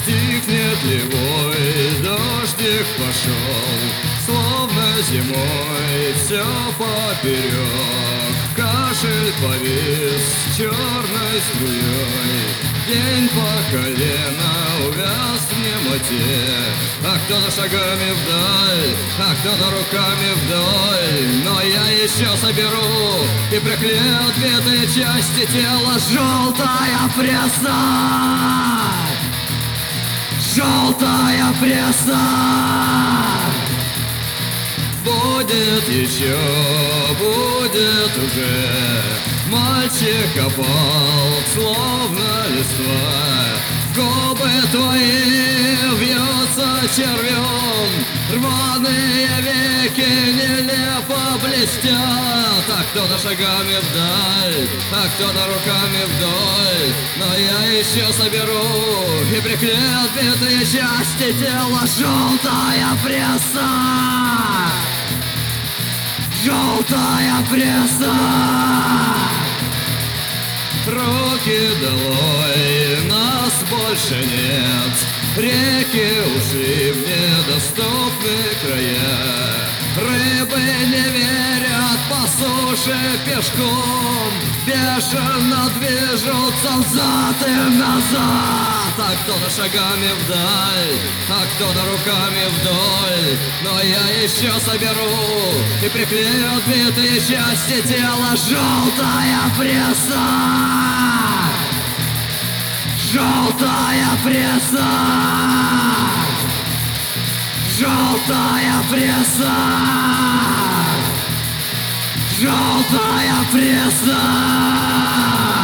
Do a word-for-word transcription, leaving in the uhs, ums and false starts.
Стихнет ливой, дождик пошел, словно зимой все поперек. Кашель повис черной струей, день по колено увяз в немоте. А кто-то шагами вдаль, а кто-то руками вдоль. Но я еще соберу и приклею отбитые части тела. Желтая пресса, желтая пресса. Будет еще, будет уже. Мальчик опал, словно листва. Губы твои вьются червем, рваные веки нелепо блестят. А кто-то шагами вдаль, а кто-то руками вдоль. Но я еще соберу и приклею отбитые части тела. Желтая пресса, желтая пресса. Руки долой, нас больше нет. Реки ушли в недоступные края. Рыбы не верят по суше пешком, бешено движутся взад и назад. А кто-то шагами вдаль, а кто-то руками вдоль. Но я еще соберу и приклею отбитые части тела. Желтая пресса, желтая пресса, желтая пресса, желтая пресса.